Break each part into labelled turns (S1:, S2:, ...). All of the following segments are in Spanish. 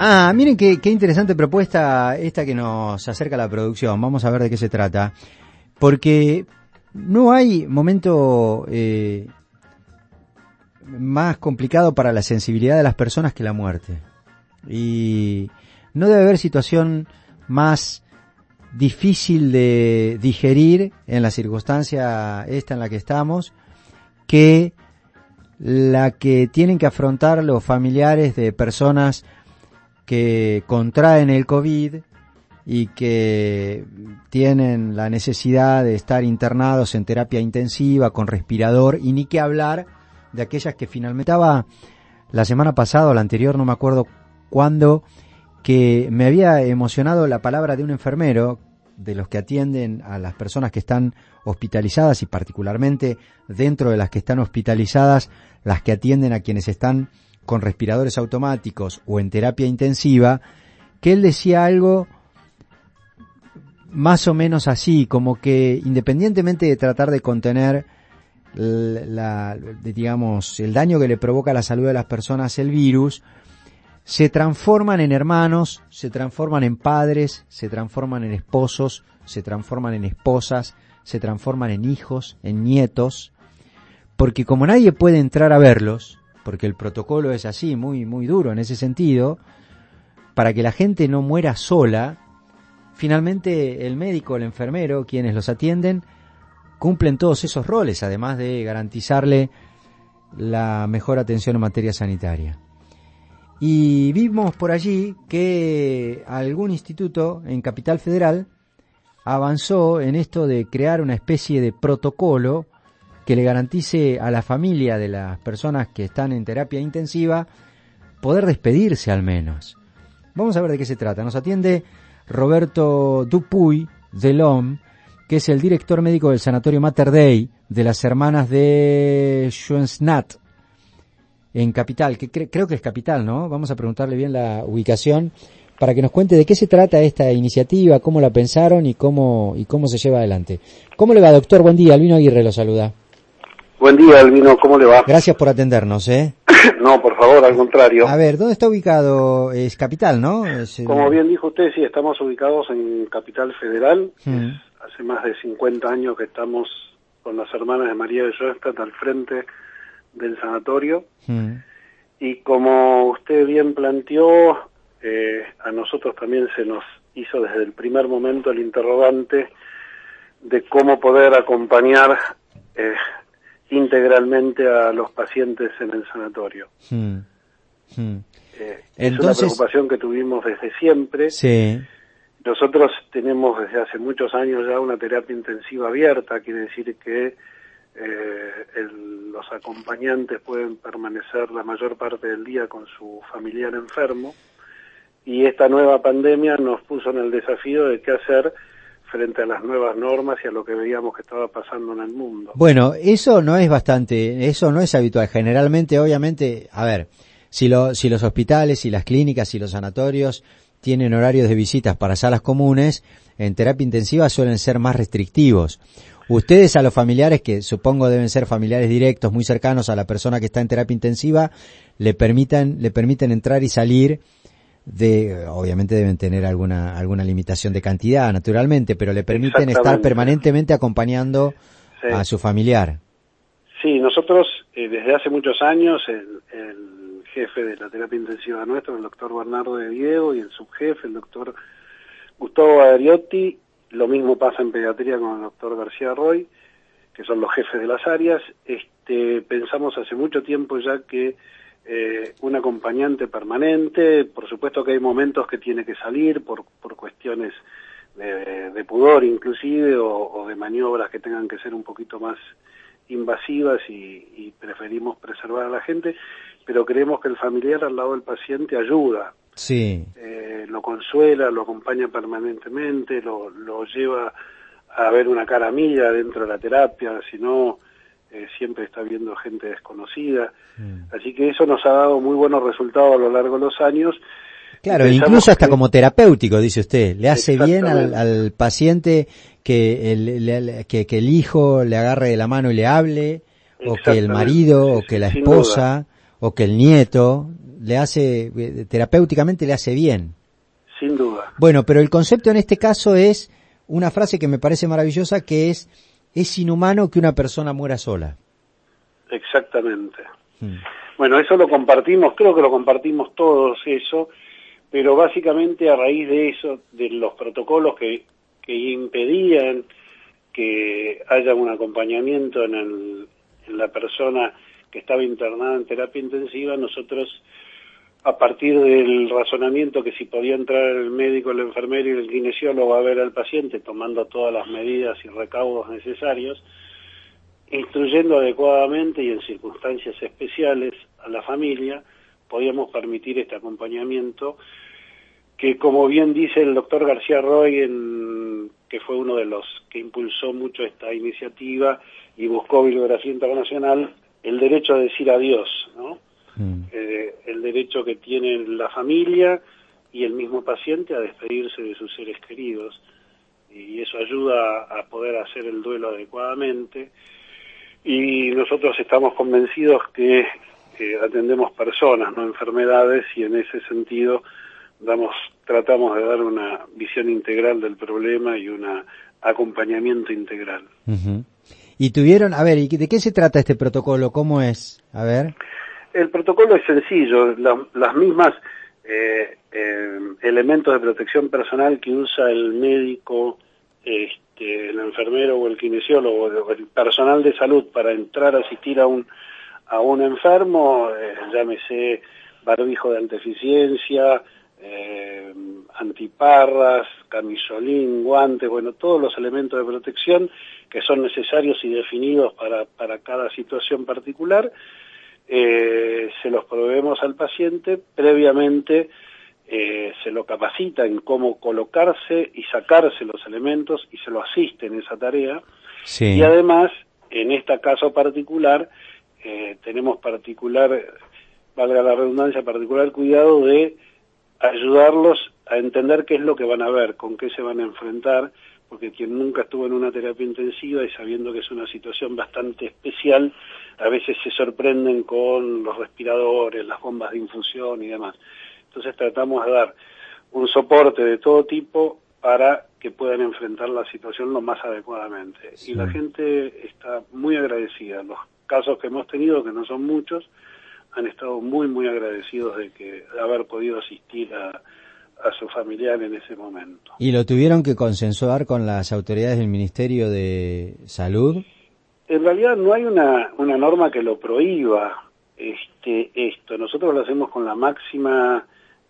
S1: Miren qué interesante propuesta esta que nos acerca la producción. Vamos a ver de qué se trata. Porque no hay momento más complicado para la sensibilidad de las personas que la muerte. Y no debe haber situación más difícil de digerir en la circunstancia esta en la que estamos que la que tienen que afrontar los familiares de personas que contraen el COVID y que tienen la necesidad de estar internados en terapia intensiva con respirador, y ni que hablar de aquellas que finalmente estaba la semana pasada o la anterior, no me acuerdo cuándo, que me había emocionado la palabra de un enfermero de los que atienden a las personas que están hospitalizadas, y particularmente dentro de las que están hospitalizadas, las que atienden a quienes están con respiradores automáticos o en terapia intensiva, que él decía algo más o menos así, como que independientemente de tratar de contener el daño que le provoca a la salud de las personas el virus, se transforman en hermanos, se transforman en padres, se transforman en esposos, se transforman en esposas, se transforman en hijos, en nietos, porque como nadie puede entrar a verlos, porque el protocolo es así, muy, muy duro en ese sentido, para que la gente no muera sola, finalmente el médico, el enfermero, quienes los atienden, cumplen todos esos roles, además de garantizarle la mejor atención en materia sanitaria. Y vimos por allí que algún instituto en Capital Federal avanzó en esto de crear una especie de protocolo que le garantice a la familia de las personas que están en terapia intensiva poder despedirse al menos. Vamos a ver de qué se trata. Nos atiende Roberto Dupuy Delhomme, que es el director médico del Sanatorio Mater Dei de las hermanas de Schoenstatt en Capital, que creo que es Capital, ¿no? Vamos a preguntarle bien la ubicación para que nos cuente de qué se trata esta iniciativa, cómo la pensaron y cómo se lleva adelante. ¿Cómo le va, doctor? Buen día, Albino Aguirre lo saluda.
S2: Buen día, Albino, ¿cómo le va?
S1: Gracias por atendernos, ¿eh?
S2: No, por favor, al contrario.
S1: A ver, ¿dónde está ubicado? Es Capital, ¿no?
S2: Como bien dijo usted, sí, estamos ubicados en Capital Federal. Hace más de 50 años que estamos con las hermanas de María de Schoenstatt al frente del sanatorio. Y como usted bien planteó, a nosotros también se nos hizo desde el primer momento el interrogante de cómo poder acompañar integralmente a los pacientes en el sanatorio. Es una preocupación que tuvimos desde siempre.
S1: Sí.
S2: Nosotros tenemos desde hace muchos años ya una terapia intensiva abierta, quiere decir que los acompañantes pueden permanecer la mayor parte del día con su familiar enfermo, y esta nueva pandemia nos puso en el desafío de qué hacer frente a las nuevas normas y a lo que veíamos que estaba pasando en el mundo.
S1: Bueno, eso no es habitual. Generalmente, obviamente, a ver, si los hospitales y las clínicas y los sanatorios tienen horarios de visitas para salas comunes, en terapia intensiva suelen ser más restrictivos. Ustedes a los familiares, que supongo deben ser familiares directos, muy cercanos a la persona que está en terapia intensiva, le permiten entrar y salir obviamente deben tener alguna limitación de cantidad, naturalmente, pero le permiten estar permanentemente acompañando a su familiar.
S2: Sí, nosotros desde hace muchos años, el jefe de la terapia intensiva nuestro, el doctor Bernardo de Diego, y el subjefe, el doctor Gustavo Badariotti, lo mismo pasa en pediatría con el doctor García Roy, que son los jefes de las áreas. Pensamos hace mucho tiempo ya que un acompañante permanente, por supuesto que hay momentos que tiene que salir por cuestiones de pudor inclusive, o de maniobras que tengan que ser un poquito más invasivas, y preferimos preservar a la gente, pero creemos que el familiar al lado del paciente ayuda.
S1: Sí.
S2: Lo consuela, lo acompaña permanentemente, lo lleva a ver una cara amiga dentro de la terapia, si no siempre está viendo gente desconocida. Así que eso nos ha dado muy buenos resultados a lo largo de los años.
S1: Claro, incluso hasta como terapéutico, dice usted. Le hace bien al paciente que el hijo le agarre de la mano y le hable, o que el marido, o que la esposa, o que el nieto le hace, terapéuticamente le hace bien.
S2: Sin duda.
S1: Bueno, pero el concepto en este caso es una frase que me parece maravillosa, que es inhumano que una persona muera sola.
S2: Exactamente. Bueno, eso lo compartimos, creo que lo compartimos todos eso, pero básicamente a raíz de eso, de los protocolos que impedían que haya un acompañamiento en la persona que estaba internada en terapia intensiva, nosotros, a partir del razonamiento que si podía entrar el médico, el enfermero y el kinesiólogo a ver al paciente, tomando todas las medidas y recaudos necesarios, instruyendo adecuadamente y en circunstancias especiales a la familia, podíamos permitir este acompañamiento que, como bien dice el doctor García Roy, que fue uno de los que impulsó mucho esta iniciativa y buscó bibliografía internacional, el derecho a decir adiós, ¿no? El derecho que tiene la familia y el mismo paciente a despedirse de sus seres queridos, y eso ayuda a poder hacer el duelo adecuadamente. Y nosotros estamos convencidos que atendemos personas, no enfermedades, y en ese sentido tratamos de dar una visión integral del problema y un acompañamiento integral.
S1: Uh-huh. Y tuvieron, a ver, ¿y de qué se trata este protocolo? ¿Cómo es? A ver. El
S2: protocolo es sencillo, las mismas elementos de protección personal que usa el médico, el enfermero o el kinesiólogo o el personal de salud para entrar a asistir a un enfermo, llámese barbijo de alta eficiencia, antiparras, camisolín, guantes, bueno, todos los elementos de protección que son necesarios y definidos para cada situación particular, se los proveemos al paciente. Previamente se lo capacita en cómo colocarse y sacarse los elementos y se lo asiste en esa tarea.
S1: Sí.
S2: Y además, en este caso particular, tenemos valga la redundancia, particular cuidado de ayudarlos a entender qué es lo que van a ver, con qué se van a enfrentar, porque quien nunca estuvo en una terapia intensiva y sabiendo que es una situación bastante especial, a veces se sorprenden con los respiradores, las bombas de infusión y demás. Entonces tratamos de dar un soporte de todo tipo para que puedan enfrentar la situación lo más adecuadamente. Sí. Y la gente está muy agradecida. Los casos que hemos tenido, que no son muchos, han estado muy, muy agradecidos de haber podido asistir a su familiar en ese momento.
S1: ¿Y lo tuvieron que consensuar con las autoridades del Ministerio de Salud?
S2: En realidad no hay una norma que lo prohíba esto. Nosotros lo hacemos con la máxima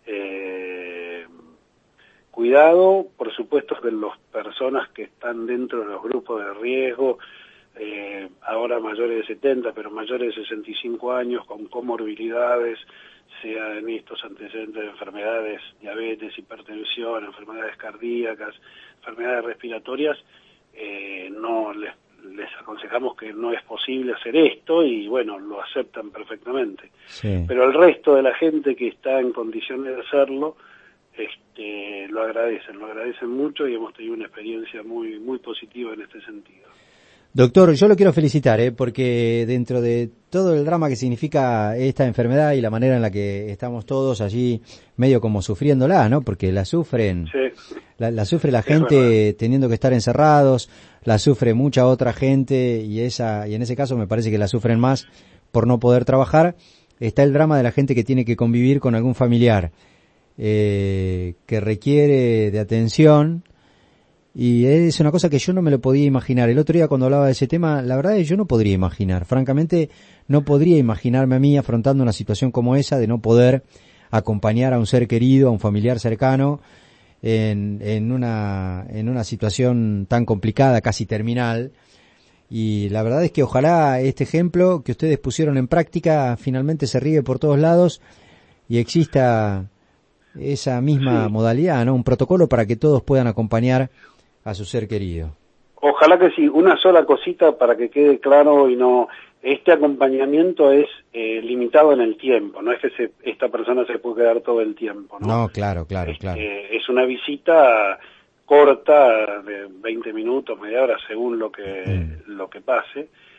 S2: cuidado, por supuesto, de las personas que están dentro de los grupos de riesgo, ahora mayores de 70, pero mayores de 65 años, con comorbilidades, sea en estos antecedentes de enfermedades, diabetes, hipertensión, enfermedades cardíacas, enfermedades respiratorias, no les aconsejamos que no es posible hacer esto y bueno, lo aceptan perfectamente.
S1: Sí.
S2: Pero el resto de la gente que está en condiciones de hacerlo, lo agradecen mucho y hemos tenido una experiencia muy, muy positiva en este sentido.
S1: Doctor, yo lo quiero felicitar, porque dentro de todo el drama que significa esta enfermedad y la manera en la que estamos todos allí medio como sufriéndola, ¿no? Porque la sufren,
S2: sí.
S1: la sufre la gente teniendo que estar encerrados, la sufre mucha otra gente y en ese caso me parece que la sufren más por no poder trabajar. Está el drama de la gente que tiene que convivir con algún familiar que requiere de atención. Y es una cosa que yo no me lo podía imaginar. El otro día cuando hablaba de ese tema, la verdad es que yo no podría imaginar. Francamente, no podría imaginarme a mí afrontando una situación como esa de no poder acompañar a un ser querido, a un familiar cercano, en una situación tan complicada, casi terminal. Y la verdad es que ojalá este ejemplo que ustedes pusieron en práctica finalmente se riegue por todos lados y exista esa misma modalidad, ¿no? Un protocolo para que todos puedan acompañar a su ser querido.
S2: Ojalá que sí. Una sola cosita para que quede claro y no, este acompañamiento es limitado en el tiempo, no es que esta persona se puede quedar todo el tiempo, ¿no?
S1: No, claro.
S2: Es una visita corta de 20 minutos, media hora, según lo que pase,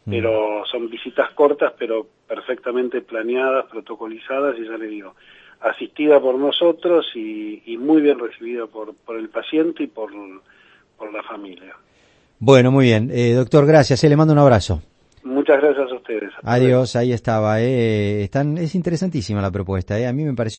S2: pero son visitas cortas, pero perfectamente planeadas, protocolizadas, y ya le digo, asistida por nosotros y muy bien recibida por el paciente y por la familia.
S1: Bueno, muy bien. Doctor, gracias. Le mando un abrazo.
S2: Muchas gracias a ustedes.
S1: Adiós, ahí estaba. Es interesantísima la propuesta. A mí me pareció